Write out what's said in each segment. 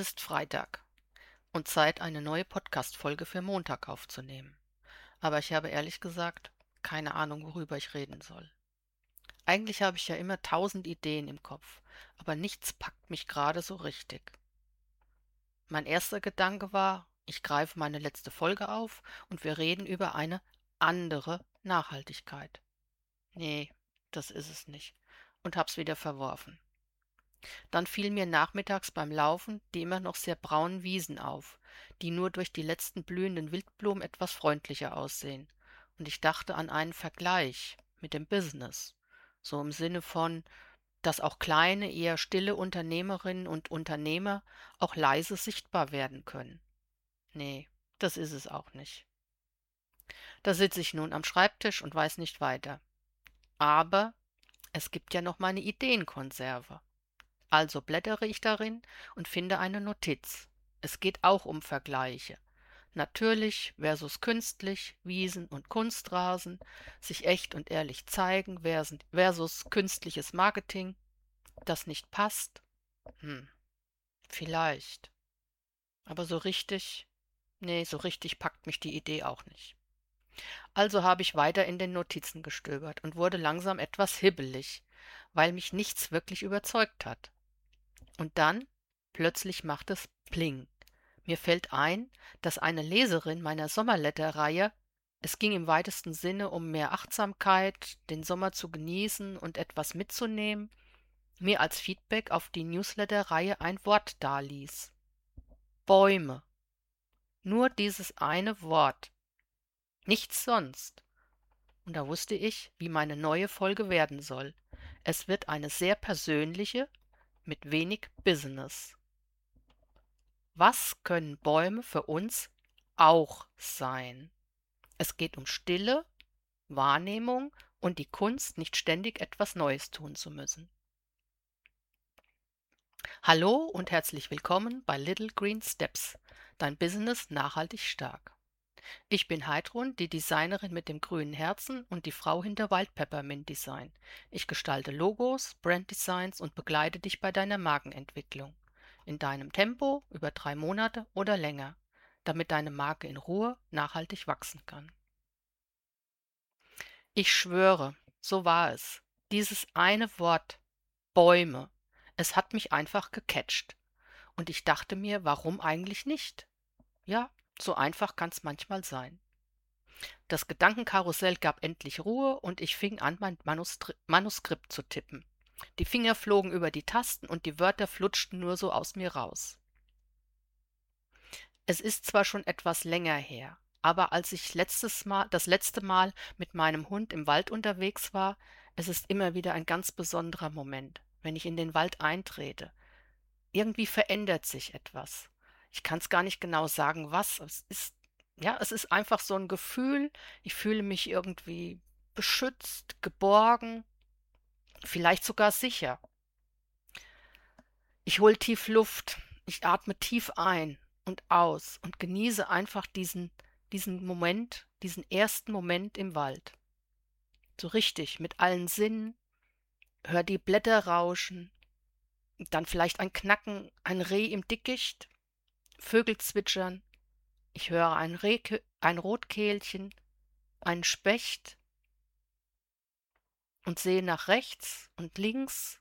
ist Freitag und Zeit, eine neue Podcast-Folge für Montag aufzunehmen. Aber ich habe ehrlich gesagt keine Ahnung, worüber ich reden soll. Eigentlich habe ich ja immer 1000 Ideen im Kopf, aber nichts packt mich gerade so richtig. Mein erster Gedanke war, ich greife meine letzte Folge auf und wir reden über eine andere Nachhaltigkeit. Nee, das ist es nicht. Und hab's wieder verworfen. Dann fielen mir nachmittags beim Laufen die immer noch sehr braunen Wiesen auf, die nur durch die letzten blühenden Wildblumen etwas freundlicher aussehen. Und ich dachte an einen Vergleich mit dem Business. So im Sinne von, dass auch kleine, eher stille Unternehmerinnen und Unternehmer auch leise sichtbar werden können. Nee, das ist es auch nicht. Da sitze ich nun am Schreibtisch und weiß nicht weiter. Aber es gibt ja noch meine Ideenkonserve. Also blättere ich darin und finde eine Notiz. Es geht auch um Vergleiche. Natürlich versus künstlich, Wiesen und Kunstrasen, sich echt und ehrlich zeigen versus künstliches Marketing, das nicht passt. Hm, vielleicht. Aber so richtig, nee, so richtig packt mich die Idee auch nicht. Also habe ich weiter in den Notizen gestöbert und wurde langsam etwas hibbelig, weil mich nichts wirklich überzeugt hat. Und dann plötzlich macht es Pling. Mir fällt ein, dass eine Leserin meiner Sommerletter-Reihe, es ging im weitesten Sinne um mehr Achtsamkeit, den Sommer zu genießen und etwas mitzunehmen, mir als Feedback auf die Newsletter-Reihe ein Wort daließ. Bäume. Nur dieses eine Wort. Nichts sonst. Und da wusste ich, wie meine neue Folge werden soll. Es wird eine sehr persönliche, mit wenig Business. Was können Bäume für uns auch sein? Es geht um Stille, Wahrnehmung und die Kunst, nicht ständig etwas Neues tun zu müssen. Hallo und herzlich willkommen bei Little Green Steps, dein Business nachhaltig stark. Ich bin Heidrun, die Designerin mit dem grünen Herzen und die Frau hinter Wild Peppermint Design. Ich gestalte Logos, Branddesigns und begleite dich bei deiner Markenentwicklung. In deinem Tempo, über 3 Monate oder länger, damit deine Marke in Ruhe nachhaltig wachsen kann. Ich schwöre, so war es. Dieses eine Wort, Bäume, es hat mich einfach gecatcht. Und ich dachte mir, warum eigentlich nicht? Ja, so einfach kann's manchmal sein. Das Gedankenkarussell gab endlich Ruhe und ich fing an, mein Manuskript zu tippen. Die Finger flogen über die Tasten und die Wörter flutschten nur so aus mir raus. Es ist zwar schon etwas länger her, aber als ich das letzte Mal mit meinem Hund im Wald unterwegs war, es ist immer wieder ein ganz besonderer Moment, wenn ich in den Wald eintrete. Irgendwie verändert sich etwas. Ich kann es gar nicht genau sagen, was. Es ist einfach so ein Gefühl. Ich fühle mich irgendwie beschützt, geborgen, vielleicht sogar sicher. Ich hole tief Luft. Ich atme tief ein und aus und genieße einfach diesen Moment, diesen ersten Moment im Wald. So richtig, mit allen Sinnen. Hör die Blätter rauschen, dann vielleicht ein Knacken, ein Reh im Dickicht, Vögel zwitschern. Ich höre ein Rotkehlchen, einen Specht und sehe nach rechts und links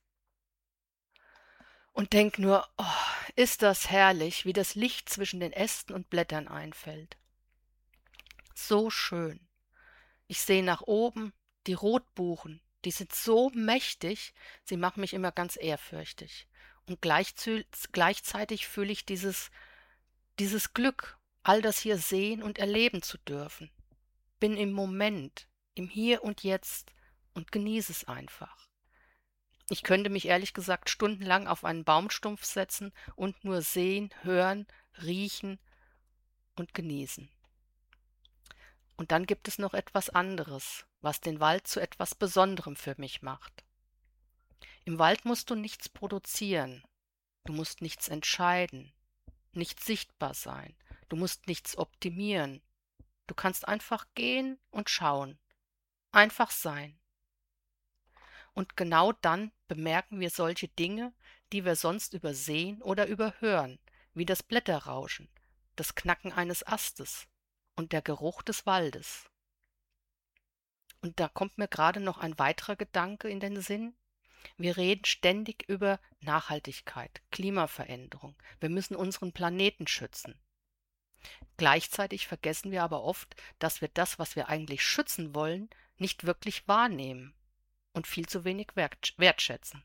und denk nur, oh, ist das herrlich, wie das Licht zwischen den Ästen und Blättern einfällt. So schön. Ich sehe nach oben, die Rotbuchen, die sind so mächtig, sie machen mich immer ganz ehrfürchtig. Und gleichzeitig fühle ich dieses Glück, all das hier sehen und erleben zu dürfen. Bin im Moment, im Hier und Jetzt und genieße es einfach. Ich könnte mich ehrlich gesagt stundenlang auf einen Baumstumpf setzen und nur sehen, hören, riechen und genießen. Und dann gibt es noch etwas anderes, was den Wald zu etwas Besonderem für mich macht. Im Wald musst du nichts produzieren, du musst nichts entscheiden, nicht sichtbar sein, du musst nichts optimieren. Du kannst einfach gehen und schauen, einfach sein. Und genau dann bemerken wir solche Dinge, die wir sonst übersehen oder überhören, wie das Blätterrauschen, das Knacken eines Astes und der Geruch des Waldes. Und da kommt mir gerade noch ein weiterer Gedanke in den Sinn. Wir reden ständig über Nachhaltigkeit, Klimaveränderung. Wir müssen unseren Planeten schützen. Gleichzeitig vergessen wir aber oft, dass wir das, was wir eigentlich schützen wollen, nicht wirklich wahrnehmen und viel zu wenig wertschätzen.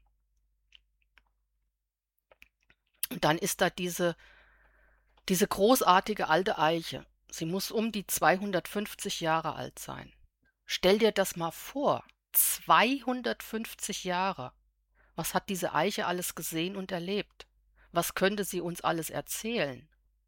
Und dann ist da diese großartige alte Eiche. Sie muss um die 250 Jahre alt sein. Stell dir das mal vor. 250 Jahre. Was hat diese Eiche alles gesehen und erlebt? Was könnte sie uns alles erzählen?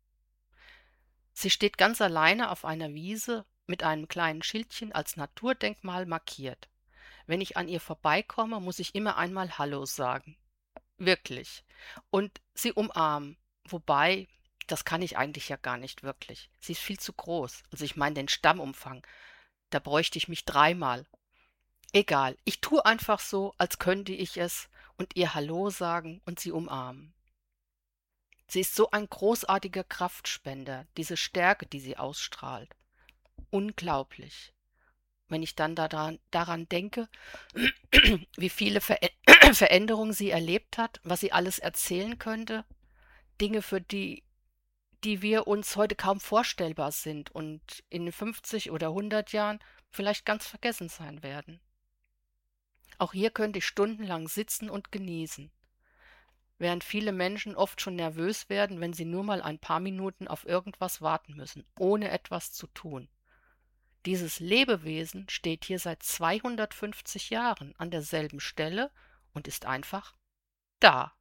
Sie steht ganz alleine auf einer Wiese mit einem kleinen Schildchen als Naturdenkmal markiert. Wenn ich an ihr vorbeikomme, muss ich immer einmal Hallo sagen. Wirklich. Und sie umarmen. Wobei, das kann ich eigentlich ja gar nicht wirklich. Sie ist viel zu groß. Also ich meine den Stammumfang. Da bräuchte ich mich dreimal. Egal, ich tue einfach so, als könnte ich es und ihr Hallo sagen und sie umarmen. Sie ist so ein großartiger Kraftspender, diese Stärke, die sie ausstrahlt. Unglaublich. Wenn ich dann daran denke, wie viele Veränderungen sie erlebt hat, was sie alles erzählen könnte, Dinge, für die wir uns heute kaum vorstellbar sind und in 50 oder 100 Jahren vielleicht ganz vergessen sein werden. Auch hier könnte ich stundenlang sitzen und genießen, während viele Menschen oft schon nervös werden, wenn sie nur mal ein paar Minuten auf irgendwas warten müssen, ohne etwas zu tun. Dieses Lebewesen steht hier seit 250 Jahren an derselben Stelle und ist einfach da.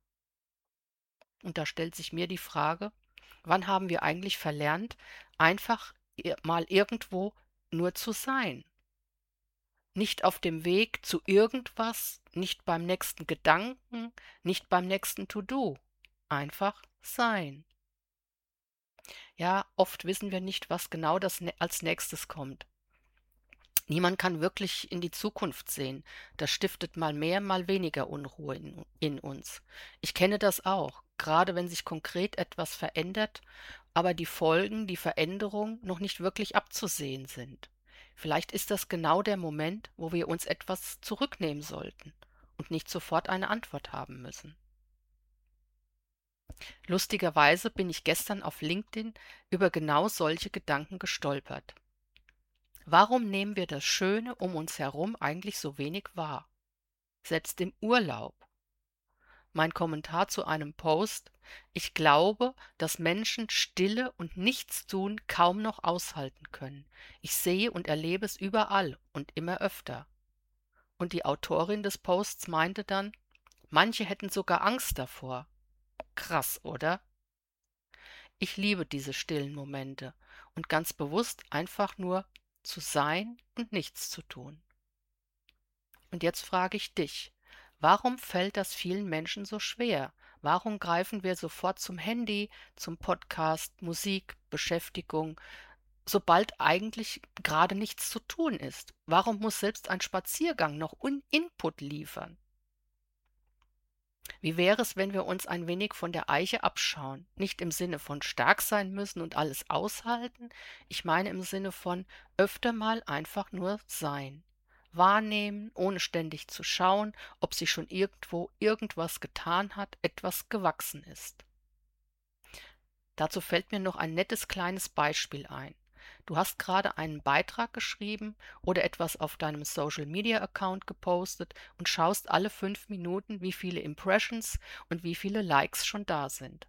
Und da stellt sich mir die Frage, wann haben wir eigentlich verlernt, einfach mal irgendwo nur zu sein? Nicht auf dem Weg zu irgendwas, nicht beim nächsten Gedanken, nicht beim nächsten To-Do. Einfach sein. Ja, oft wissen wir nicht, was genau als nächstes kommt. Niemand kann wirklich in die Zukunft sehen. Das stiftet mal mehr, mal weniger Unruhe in uns. Ich kenne das auch, gerade wenn sich konkret etwas verändert, aber die Folgen, die Veränderung noch nicht wirklich abzusehen sind. Vielleicht ist das genau der Moment, wo wir uns etwas zurücknehmen sollten und nicht sofort eine Antwort haben müssen. Lustigerweise bin ich gestern auf LinkedIn über genau solche Gedanken gestolpert. Warum nehmen wir das Schöne um uns herum eigentlich so wenig wahr? Selbst im Urlaub. Mein Kommentar zu einem Post: Ich glaube, dass Menschen Stille und Nichtstun kaum noch aushalten können. Ich sehe und erlebe es überall und immer öfter. Und die Autorin des Posts meinte dann, manche hätten sogar Angst davor. Krass, oder? Ich liebe diese stillen Momente und ganz bewusst einfach nur zu sein und nichts zu tun. Und jetzt frage ich dich, warum fällt das vielen Menschen so schwer? Warum greifen wir sofort zum Handy, zum Podcast, Musik, Beschäftigung, sobald eigentlich gerade nichts zu tun ist? Warum muss selbst ein Spaziergang noch Input liefern? Wie wäre es, wenn wir uns ein wenig von der Eiche abschauen? Nicht im Sinne von stark sein müssen und alles aushalten, ich meine im Sinne von öfter mal einfach nur sein. Wahrnehmen, ohne ständig zu schauen, ob sich schon irgendwo irgendwas getan hat, etwas gewachsen ist. Dazu fällt mir noch ein nettes kleines Beispiel ein. Du hast gerade einen Beitrag geschrieben oder etwas auf deinem Social-Media-Account gepostet und schaust alle 5 Minuten, wie viele Impressions und wie viele Likes schon da sind.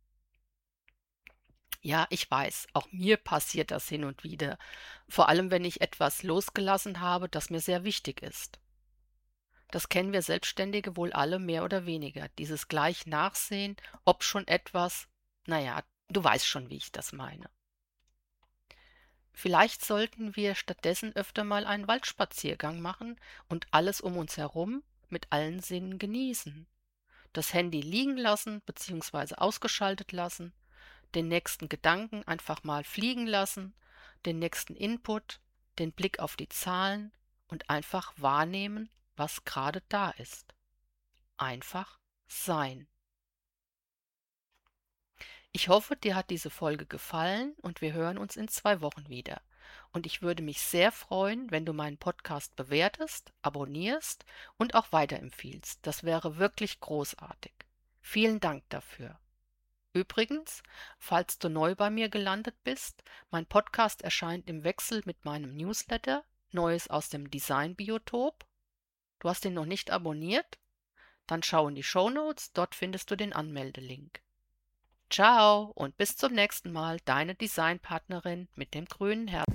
Ja, ich weiß, auch mir passiert das hin und wieder, vor allem wenn ich etwas losgelassen habe, das mir sehr wichtig ist. Das kennen wir Selbstständige wohl alle mehr oder weniger, dieses gleich Nachsehen, ob schon etwas, naja, du weißt schon, wie ich das meine. Vielleicht sollten wir stattdessen öfter mal einen Waldspaziergang machen und alles um uns herum mit allen Sinnen genießen. Das Handy liegen lassen bzw. ausgeschaltet lassen, den nächsten Gedanken einfach mal fliegen lassen, den nächsten Input, den Blick auf die Zahlen und einfach wahrnehmen, was gerade da ist. Einfach sein. Ich hoffe, dir hat diese Folge gefallen und wir hören uns in 2 Wochen wieder. Und ich würde mich sehr freuen, wenn du meinen Podcast bewertest, abonnierst und auch weiterempfiehlst. Das wäre wirklich großartig. Vielen Dank dafür. Übrigens, falls du neu bei mir gelandet bist, mein Podcast erscheint im Wechsel mit meinem Newsletter Neues aus dem Designbiotop. Du hast ihn noch nicht abonniert? Dann schau in die Shownotes, dort findest du den Anmeldelink. Ciao und bis zum nächsten Mal, deine Designpartnerin mit dem grünen Herz.